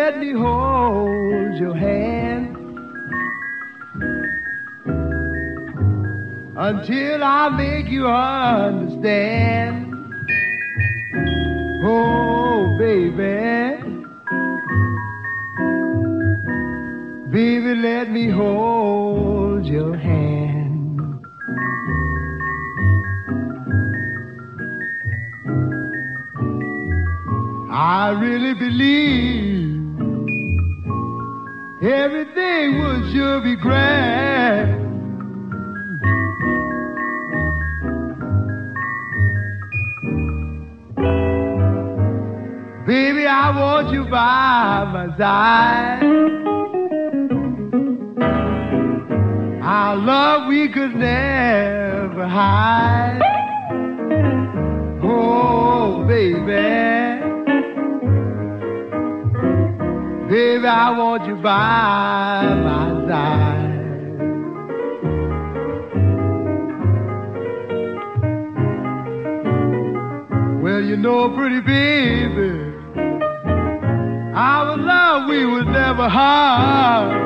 let me hold your hand until I make you understand. Oh, baby, baby, let me hold your hand. I really believe everything would sure be grand. Baby, I want you by my side. Our love we could never hide. Oh, baby, baby, I want you by my side. Well, you know, pretty baby, our love we would never hide.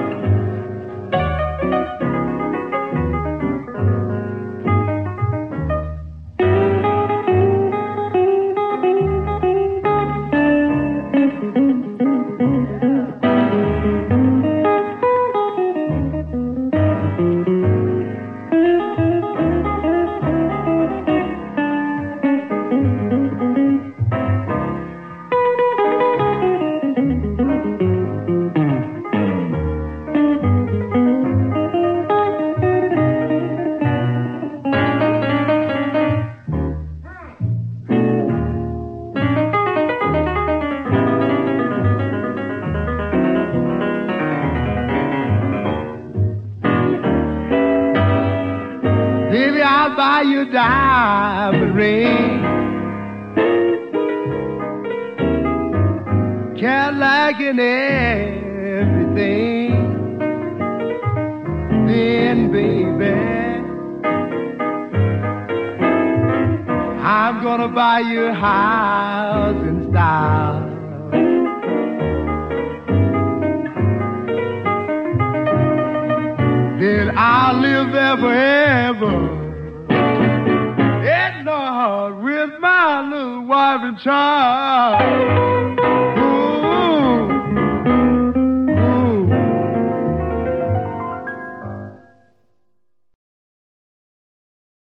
Baby, I'll buy you a diamond ring, Cadillac and everything. Then, baby, I'm gonna buy you a house in style. Then I'll live there forever, in the heart with my little wife and child.